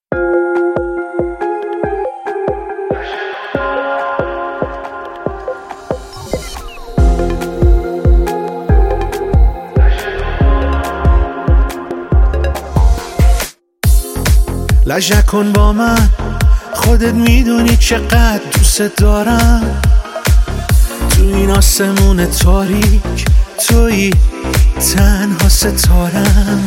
لج نکن با من، خودت میدونی چقدر دوست دارم. تو این آسمون تاریک تویی تنها ستارم.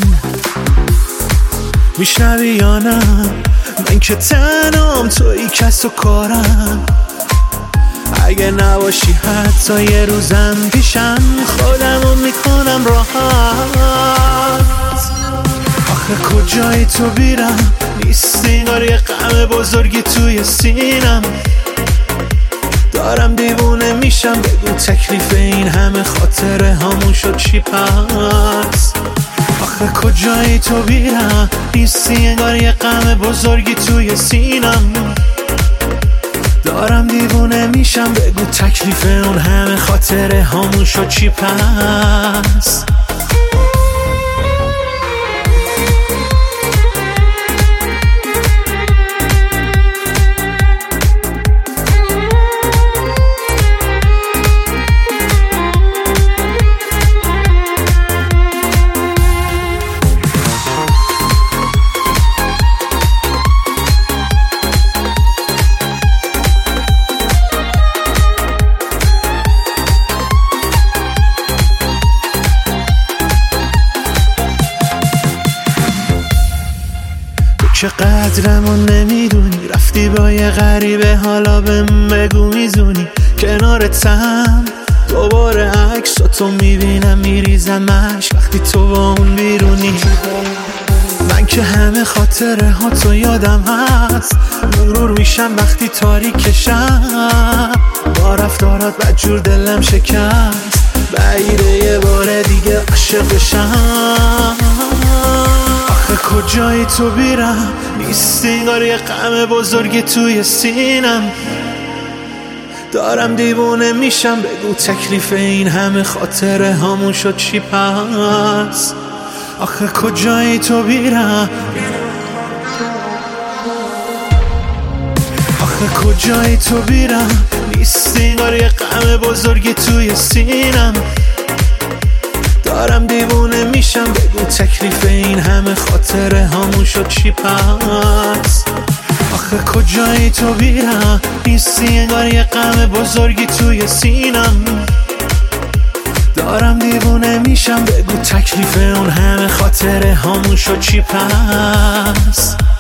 میشنوی یا نه؟ من که تنهام، تویی کس و کارم. اگه نباشی حتی یه روزم پیشم، خودمو میکنم راحت. آخه کجایی تو بیرم؟ نیست انگار یه غم بزرگی توی سینم. دارم دیوونه میشم، بگو تکلیف این همه خاطره هامون شد چی پس؟ آخه کجایی تو بیرم؟ نیستی انگار یه غم بزرگی توی سینم. دارم دیوونه میشم، بگو تکلیف اون همه خاطره هامون شد چی پس؟ چه قدرمو نمیدونی، رفتی با یه غریبه، حالا بهم بگو میزونی کنارتم. دوباره عکساتو میبینم میریزم اشک وقتی تو با اون بیرونی. من که همه خاطره ها تو یادم هست، مرور میشم وقتی تاریکشم. با رفتارات بدجور دلم شکست، بعیده یه بار دیگه عاشق بشم. آخه کجایی تو بیرم؟ نیست انگار یه غم بزرگی توی سینم. دارم دیوونه میشم، بگو تکلیف این همه خاطره هامون شد چی پس؟ آخه کجایی تو بیرم؟ آخه کجایی تو بیرم؟ نیست انگار یه غم بزرگی توی سینم. دارم دیوونه میشم، بگو تکلیف این همه خاطره هامون شد چی پس؟ آخه کجایی تو بیرم؟ نیستی انگار یه غم بزرگی توی سینم. دارم دیوونه میشم، بگو تکلیف اون همه خاطره هامون شد چی پس؟